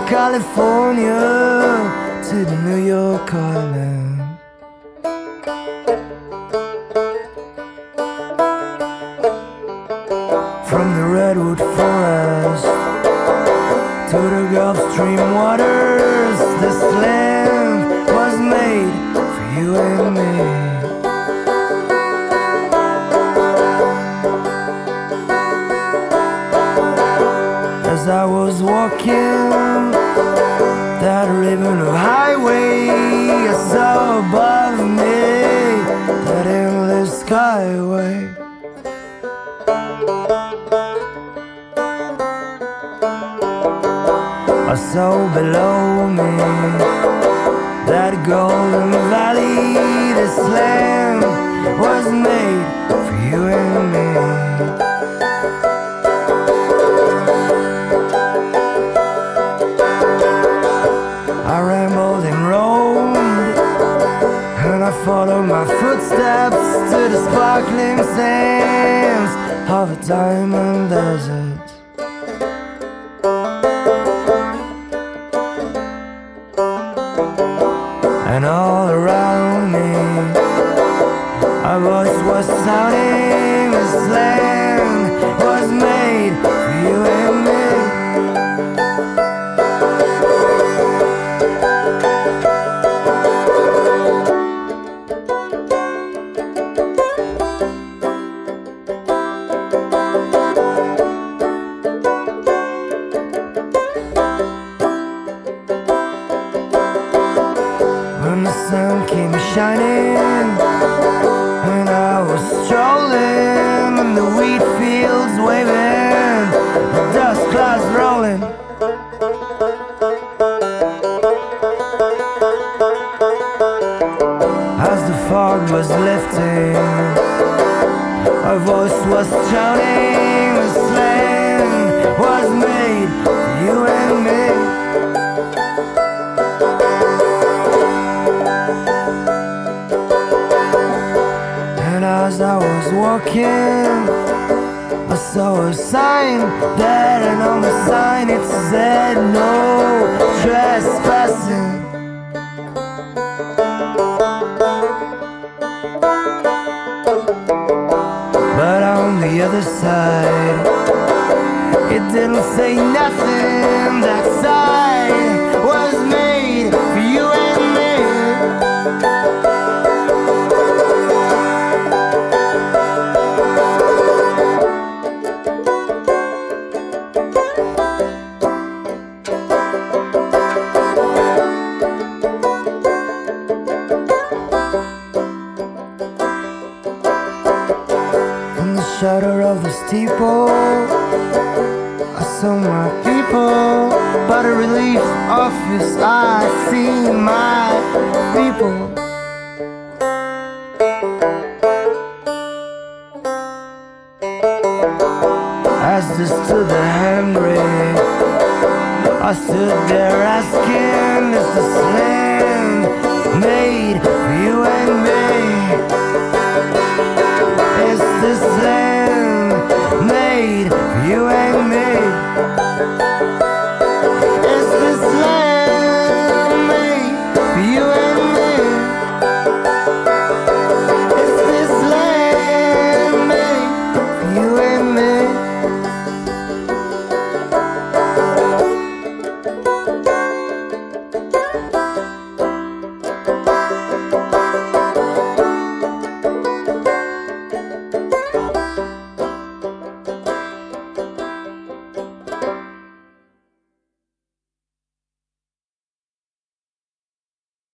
California to the New York Island. From the redwood forest to the Gulf Stream waters, this land was made for you and me. As I was walking that ribbon of highway, I saw above me that endless skyway. I saw below me that golden valley. This land was made for you and me. I rambled and roamed, and I followed my footsteps to the sparkling sands of a diamond desert. And all around me, a voice was sounding. This land was made for you and me. When the sun came shining and I was strolling in the wheat fields waving, the dust clouds rolling, as the fog was lifting, a voice was shouting. This land was made for you and me. As I was walking, I saw a sign there, and on the sign it said no trespassing. But on the other side, it didn't say nothing. That sign was made for you and me. In the shadow of the steeple, I saw my people. By the relief office, I see my people. As they stood there hungry, I stood there asking, is this land made for you and me?